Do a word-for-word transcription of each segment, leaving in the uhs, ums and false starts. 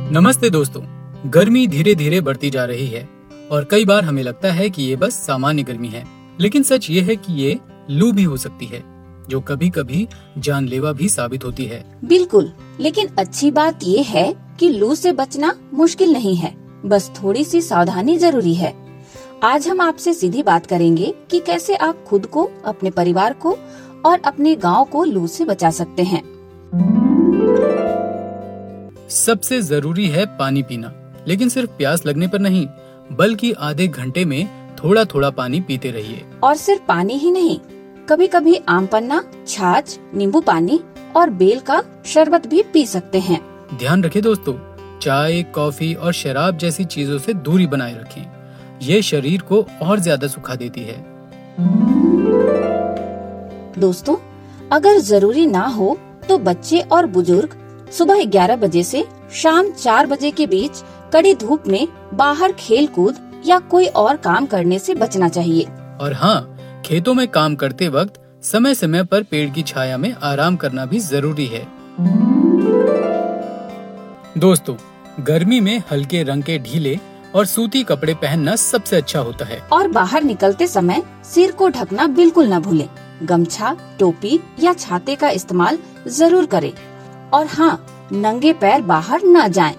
नमस्ते दोस्तों। गर्मी धीरे धीरे बढ़ती जा रही है और कई बार हमें लगता है कि ये बस सामान्य गर्मी है, लेकिन सच ये है कि ये लू भी हो सकती है, जो कभी कभी जानलेवा भी साबित होती है। बिल्कुल, लेकिन अच्छी बात ये है कि लू से बचना मुश्किल नहीं है, बस थोड़ी सी सावधानी जरूरी है। आज हम आपसे सीधी बात करेंगे कि कैसे आप खुद को, अपने परिवार को और अपने गांव को लू से बचा सकते हैं। सबसे जरूरी है पानी पीना, लेकिन सिर्फ प्यास लगने पर नहीं, बल्कि आधे घंटे में थोड़ा थोड़ा पानी पीते रहिए। और सिर्फ पानी ही नहीं, कभी कभी आम पन्ना, छाछ, नींबू पानी और बेल का शरबत भी पी सकते हैं। ध्यान रखें दोस्तों, चाय, कॉफी और शराब जैसी चीजों से दूरी बनाए रखें। ये शरीर को और ज्यादा सुखा देती है। दोस्तों, अगर जरूरी ना हो तो बच्चे और बुजुर्ग सुबह ग्यारह बजे से शाम चार बजे के बीच कड़ी धूप में बाहर खेल कूद या कोई और काम करने से बचना चाहिए। और हाँ, खेतों में काम करते वक्त समय समय पर पेड़ की छाया में आराम करना भी जरूरी है। दोस्तों, गर्मी में हल्के रंग के ढीले और सूती कपड़े पहनना सबसे अच्छा होता है। और बाहर निकलते समय सिर को ढकना बिल्कुल न भूलें। गमछा, टोपी या छाते का इस्तेमाल जरूर करें। और हाँ, नंगे पैर बाहर न जाएं।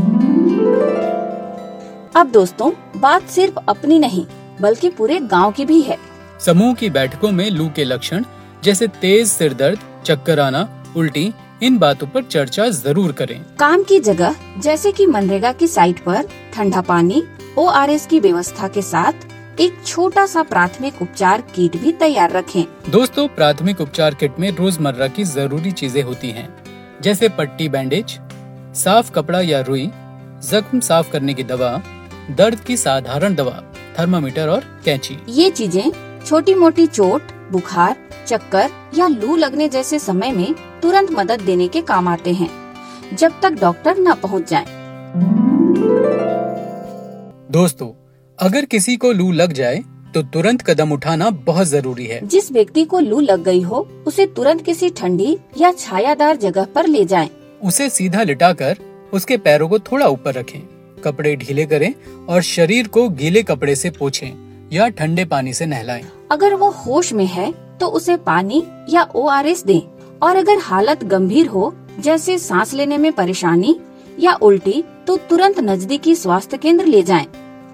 अब दोस्तों, बात सिर्फ अपनी नहीं बल्कि पूरे गांव की भी है। समूह की बैठकों में लू के लक्षण जैसे तेज सिर दर्द, चक्कर आना, उल्टी, इन बातों पर चर्चा जरूर करें। काम की जगह जैसे कि मनरेगा की साइट पर ठंडा पानी, ओ आर एस की व्यवस्था के साथ एक छोटा सा प्राथमिक उपचार किट भी तैयार रखें। दोस्तों, प्राथमिक उपचार किट में रोजमर्रा की जरूरी चीजें होती हैं, जैसे पट्टी, बैंडेज, साफ कपड़ा या रुई, जख्म साफ करने की दवा, दर्द की साधारण दवा, थर्मामीटर और कैंची। ये चीजें छोटी मोटी चोट, बुखार, चक्कर या लू लगने जैसे समय में तुरंत मदद देने के काम आते हैं, जब तक डॉक्टर न पहुंच जाए। दोस्तों, अगर किसी को लू लग जाए तो तुरंत कदम उठाना बहुत जरूरी है। जिस व्यक्ति को लू लग गई हो, उसे तुरंत किसी ठंडी या छायादार जगह पर ले जाएं। उसे सीधा लिटाकर उसके पैरों को थोड़ा ऊपर रखें, कपड़े ढीले करें और शरीर को गीले कपड़े से पोंछें या ठंडे पानी से नहलाएं। अगर वो होश में है तो उसे पानी या ओ आर एस दें। और अगर हालत गंभीर हो, जैसे सांस लेने में परेशानी या उल्टी, तो तुरंत नजदीकी स्वास्थ्य केंद्र ले जाएं।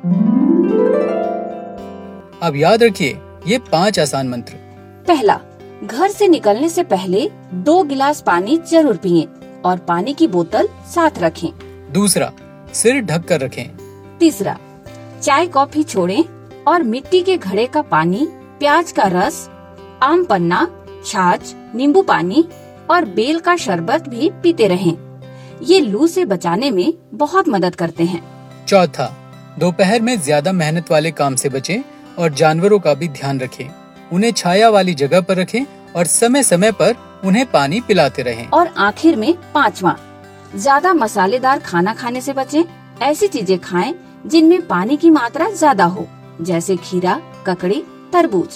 अब याद रखिए ये पांच आसान मंत्र। पहला, घर से निकलने से पहले दो गिलास पानी जरूर पिएं और पानी की बोतल साथ रखें। दूसरा, सिर ढक कर रखें। तीसरा, चाय कॉफी छोड़ें और मिट्टी के घड़े का पानी, प्याज का रस, आम पन्ना, छाछ, नींबू पानी और बेल का शरबत भी पीते रहें। ये लू से बचाने में बहुत मदद करते हैं। चौथा, दोपहर में ज्यादा मेहनत वाले काम से बचें और जानवरों का भी ध्यान रखें। उन्हें छाया वाली जगह पर रखें और समय समय पर उन्हें पानी पिलाते रहें। और आखिर में पांचवा, ज्यादा मसालेदार खाना खाने से बचें। ऐसी चीजें खाएं जिनमें पानी की मात्रा ज्यादा हो, जैसे खीरा, ककड़ी, तरबूज।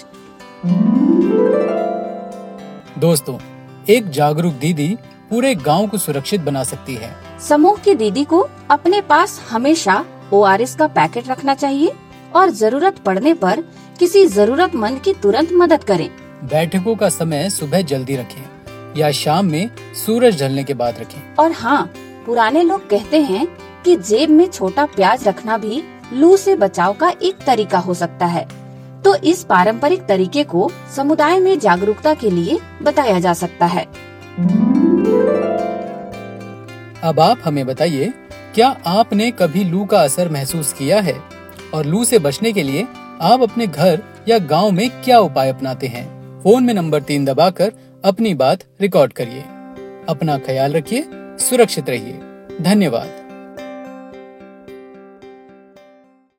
दोस्तों, एक जागरूक दीदी पूरे गांव को सुरक्षित बना सकती है। समूह की दीदी को अपने पास हमेशा ओ आर एस का पैकेट रखना चाहिए और जरूरत पड़ने पर किसी जरूरतमंद की तुरंत मदद करें। बैठकों का समय सुबह जल्दी रखें या शाम में सूरज ढलने के बाद रखें। और हाँ, पुराने लोग कहते हैं कि जेब में छोटा प्याज रखना भी लू से बचाव का एक तरीका हो सकता है। तो इस पारंपरिक तरीके को समुदाय में जागरूकता के लिए बताया जा सकता है। अब आप हमें बताइए, क्या आपने कभी लू का असर महसूस किया है? और लू से बचने के लिए आप अपने घर या गांव में क्या उपाय अपनाते हैं? फोन में नंबर तीन दबाकर अपनी बात रिकॉर्ड करिए। अपना ख्याल रखिए, सुरक्षित रहिए। धन्यवाद।